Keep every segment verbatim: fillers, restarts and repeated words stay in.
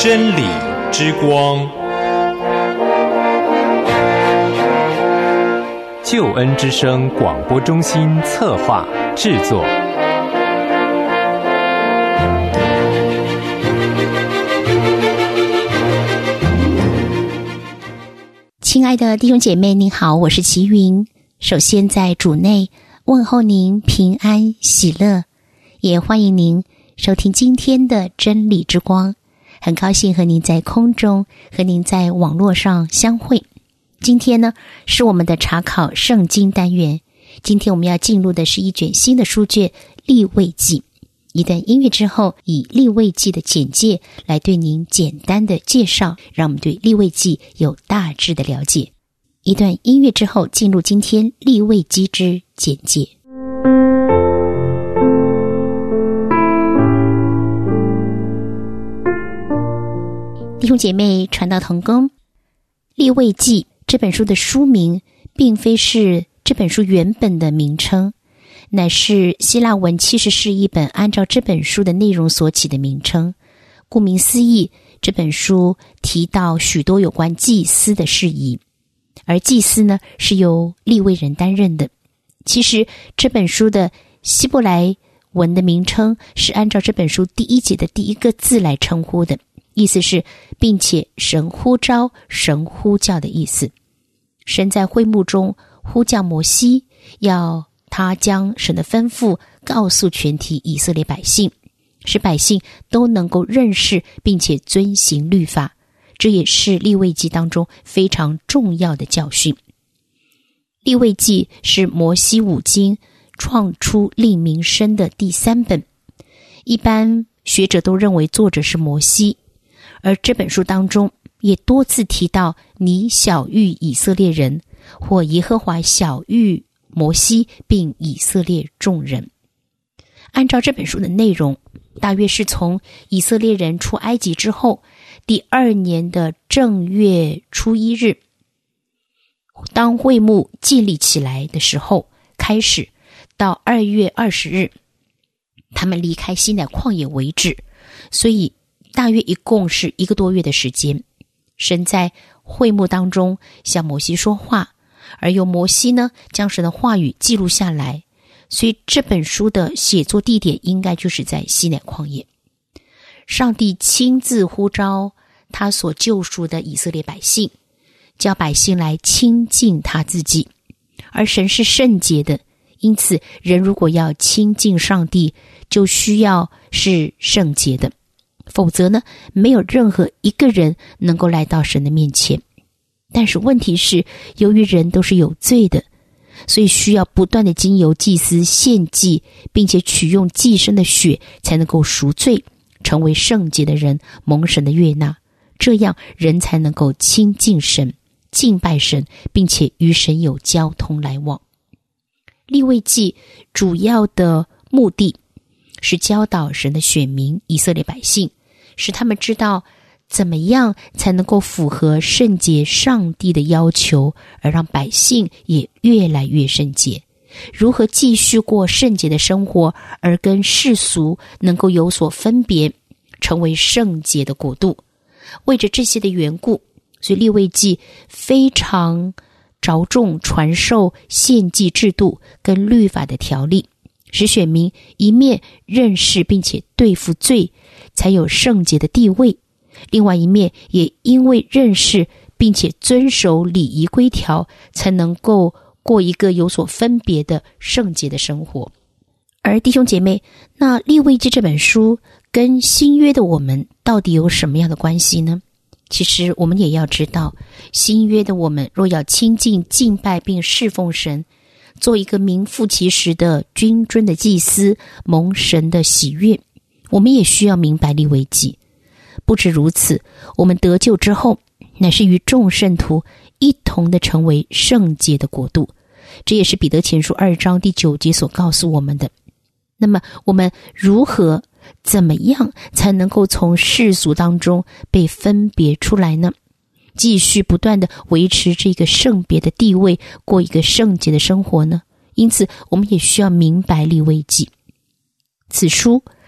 真理之光，救恩之声广播中心策划制作。 亲爱的弟兄姐妹，您好，我是齐云。首先在主内问候您平安喜乐，也欢迎您收听今天的真理之光。很高兴和您在空中，和您在网络上相会。今天呢，是我们的查考圣经单元。今天我们要进入的是一卷新的书卷利未记。一段音乐之后，以利未记的简介来对您简单的介绍，让我们对利未记有大致的了解。一段音乐之后，进入今天利未记之简介。弟兄姐妹，传道同工，利未记这本书的书名并非是这本书原本的名称，乃是希腊文七十士译本按照这本书的内容所起的名称。顾名思义，这本书提到许多有关祭司的事宜，而祭司呢是由利未人担任的。其实这本书的希伯来文的名称是按照这本书第一节的第一个字来称呼的，意思是并且神呼召、神呼叫的意思。神在会幕中呼叫摩西，要他将神的吩咐告诉全体以色列百姓，使百姓都能够认识并且遵行律法。这也是利未记当中非常重要的教训。利未记是摩西五经创出令民生的第三本，一般学者都认为作者是摩西，而这本书当中也多次提到你晓谕以色列人，或耶和华晓谕摩西并以色列众人。按照这本书的内容，大约是从以色列人出埃及之后第二年的正月初一日，当会幕建立起来的时候开始，到二月二十日他们离开西乃旷野为止，所以大约一共是一个多月的时间。神在会幕当中向摩西说话，而由摩西呢将神的话语记录下来，所以这本书的写作地点应该就是在西乃旷野。上帝亲自呼召他所救赎的以色列百姓，叫百姓来亲近他自己，而神是圣洁的，因此人如果要亲近上帝，就需要是圣洁的，否则呢，没有任何一个人能够来到神的面前。但是问题是，由于人都是有罪的，所以需要不断的经由祭司献祭，并且取用祭牲的血才能够赎罪，成为圣洁的人，蒙神的悦纳，这样人才能够亲近神，敬拜神，并且与神有交通来往。利未记主要的目的是教导神的选民以色列百姓，使他们知道怎么样才能够符合圣洁上帝的要求，而让百姓也越来越圣洁，如何继续过圣洁的生活，而跟世俗能够有所分别，成为圣洁的国度。为着这些的缘故，所以利未记非常着重传授献祭制度跟律法的条例，使选民一面认识并且对付罪，才有圣洁的地位；另外一面也因为认识并且遵守礼仪规条，才能够过一个有所分别的圣洁的生活。而弟兄姐妹，那利未记这本书跟新约的我们到底有什么样的关系呢？其实我们也要知道，新约的我们若要亲近敬拜并侍奉神，做一个名副其实的君尊的祭司，蒙神的喜悦，我们也需要明白利未记。不止如此，我们得救之后，乃是与众圣徒一同的成为圣洁的国度，这也是彼得前书二章第九节所告诉我们的。那么我们如何怎么样才能够从世俗当中被分别出来呢？继续不断的维持这个圣别的地位，过一个圣洁的生活呢？因此我们也需要明白利未记。此书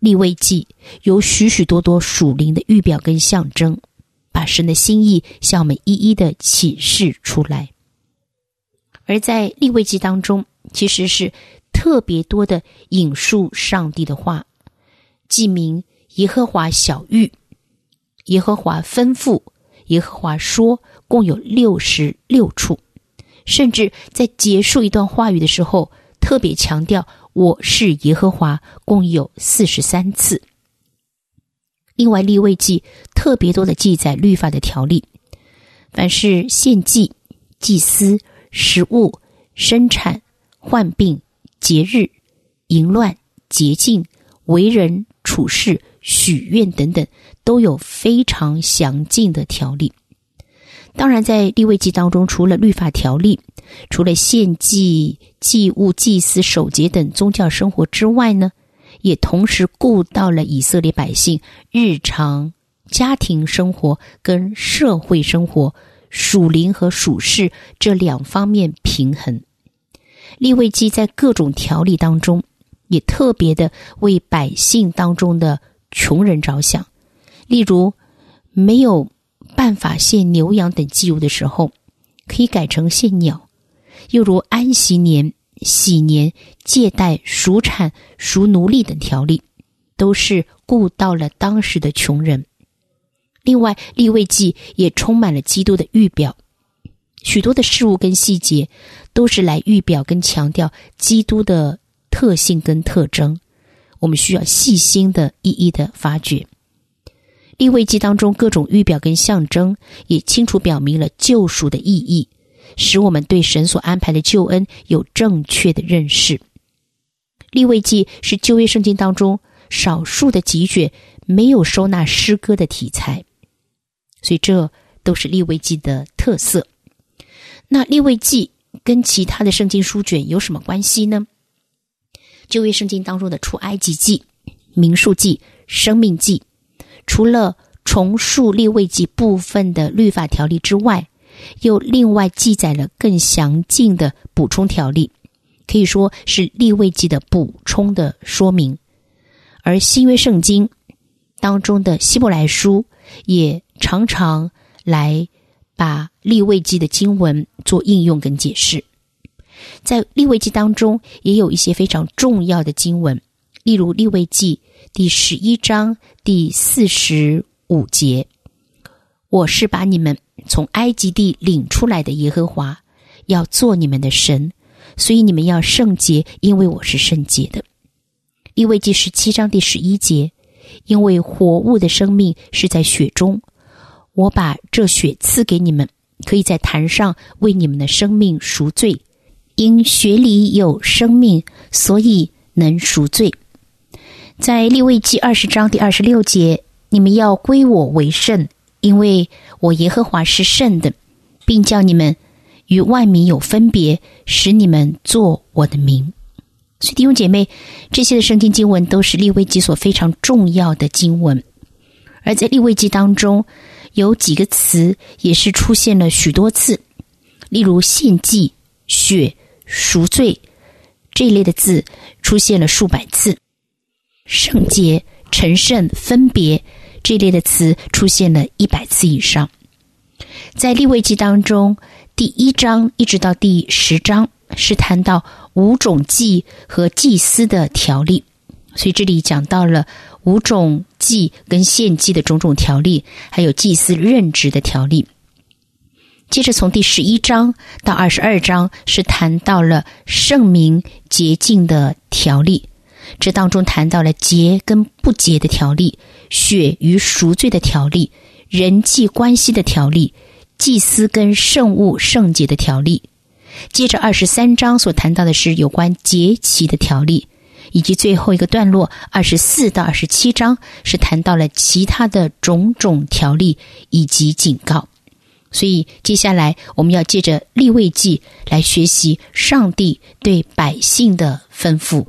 利未记有许许多多属灵的预表跟象征，把神的心意向我们一一的启示出来。而在利未记当中，其实是特别多的引述上帝的话，记明耶和华晓谕，耶和华吩咐，耶和华说，共有六十六处。甚至在结束一段话语的时候，特别强调我是耶和华，共有四十三次。另外利未记特别多的记载律法的条例，凡是献祭、祭司、食物、生产、患病、节日、淫乱、洁净、为人处事、许愿等等，都有非常详尽的条例。当然在利未记当中，除了律法条例，除了献祭、祭物、祭司、守节等宗教生活之外呢，也同时顾到了以色列百姓日常家庭生活跟社会生活属灵和属世这两方面平衡。利未记在各种条例当中也特别的为百姓当中的穷人着想，例如没有办法献牛羊等祭物的时候，可以改成献鸟；又如安息年、喜年、借贷、赎产、赎奴隶等条例，都是顾到了当时的穷人。另外利未记也充满了基督的预表，许多的事物跟细节都是来预表跟强调基督的特性跟特征，我们需要细心的一一的发掘。利未记当中各种预表跟象征也清楚表明了救赎的意义，使我们对神所安排的救恩有正确的认识。利未记是旧约圣经当中少数的几卷没有收纳诗歌的题材，所以这都是利未记的特色。那利未记跟其他的圣经书卷有什么关系呢？旧约圣经当中的出埃及记、民数记、生命记，除了重述利未记部分的律法条例之外，又另外记载了更详尽的补充条例，可以说是利未记的补充的说明。而新约圣经当中的希伯来书也常常来把利未记的经文做应用跟解释。在利未记当中也有一些非常重要的经文，例如利未记第十一章第四十五节，我是把你们从埃及地领出来的耶和华，要做你们的神，所以你们要圣洁，因为我是圣洁的。利未记十七章第十一节，因为活物的生命是在血中，我把这血赐给你们，可以在坛上为你们的生命赎罪，因血里有生命，所以能赎罪。在利未记二十章第二十六节，你们要归我为圣，因为我耶和华是圣的，并叫你们与万民有分别，使你们做我的名。所以弟兄姐妹，这些的圣经经文都是利未记所非常重要的经文。而在利未记当中有几个词也是出现了许多次，例如献祭、血、赎罪这一类的字出现了数百次，圣洁、成圣、分别这一类的词出现了一百次以上。在利未记当中，第一章一直到第十章是谈到五种祭和祭司的条例，所以这里讲到了五种祭跟献祭的种种条例，还有祭司任职的条例。接着从第十一章到二十二章是谈到了圣民洁净的条例，这当中谈到了洁跟不洁的条例，血与赎罪的条例，人际关系的条例，祭司跟圣物圣洁的条例。接着二十三章所谈到的是有关节期的条例，以及最后一个段落二十四到二十七章是谈到了其他的种种条例以及警告。所以接下来我们要借着利未记来学习上帝对百姓的吩咐。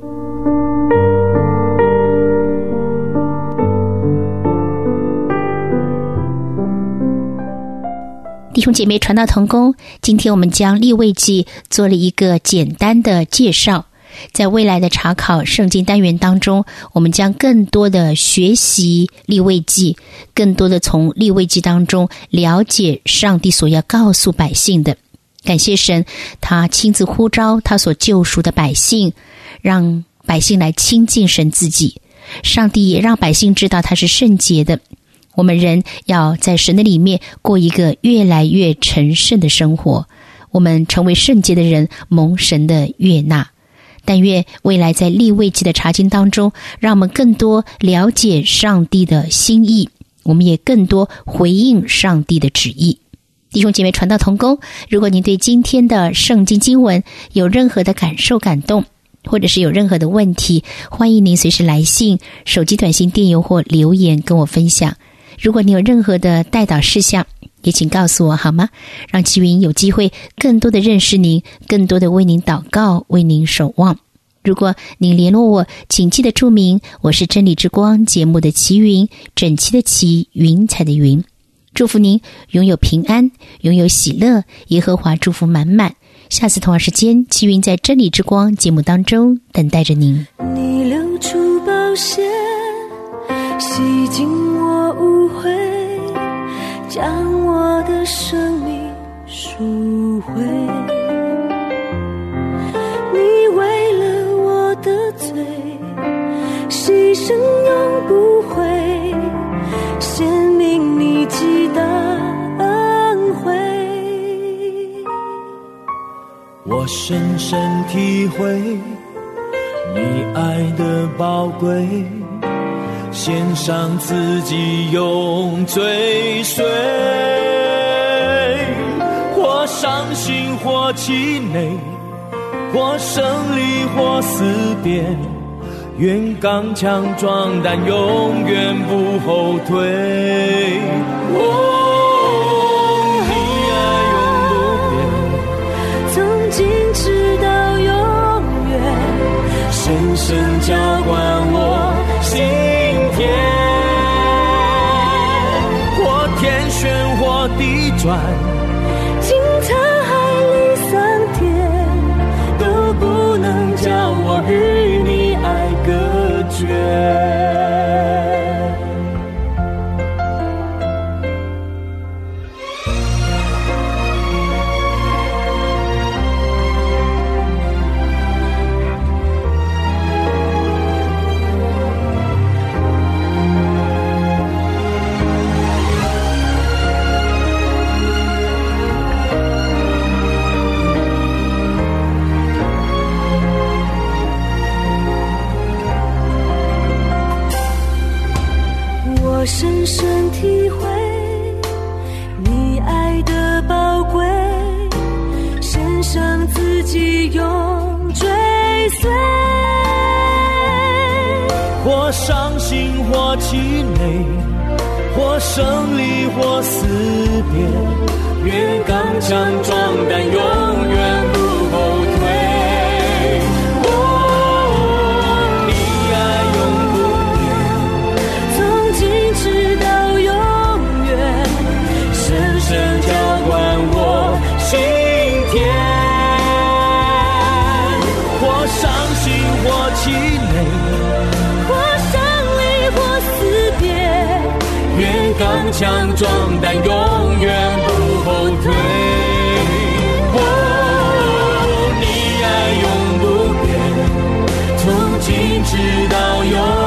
弟兄姐妹，传道同工，今天我们将利未记做了一个简单的介绍， 在未来的查考圣经单元当中，我们将更多的学习利未记，更多的从利未记当中了解上帝所要告诉百姓的。感谢神，他亲自呼召他所救赎的百姓，让百姓来亲近神自己。上帝也让百姓知道他是圣洁的。我们人要在神的里面过一个越来越成圣的生活，我们成为圣洁的人，蒙神的悦纳。但愿未来在利未记的查经当中，让我们更多了解上帝的心意，我们也更多回应上帝的旨意。弟兄姐妹，传道同工，如果您对今天的圣经经文有任何的感受感动，或者是有任何的问题，欢迎您随时来信、手机短信、电邮或留言跟我分享。如果你有任何的代祷事项，也请告诉我好吗？让齐云有机会更多的认识您，更多的为您祷告，为您守望。如果您联络我，请记得注明我是真理之光节目的齐云，整齐的齐，云彩的云。祝福您拥有平安，拥有喜乐，耶和华祝福满满。下次同样时间，齐云在真理之光节目当中等待着您。 你流出宝血，洗净我污秽，将我的生命赎回。你为了我的罪，牺牲永不悔，显明你极大恩惠。 我深深体会你爱的宝贵，献上自己永追随，或伤心或气馁，或胜利或思辨，愿刚强壮胆，永远不后退。哦，你爱永不变， 从今直到永远， 深深浇灌我心田，或天旋或地转， 惊涛海里桑田， 都不能叫我与你爱隔绝。 我深深体会你爱的宝贵，献上自己永追随， 或伤心或气馁，或胜利或思辨，愿刚强壮胆，永远不后退。气馁， 或胜利或思辨， 愿刚强壮胆，永远不后退。哦，你爱永不变，从今直到永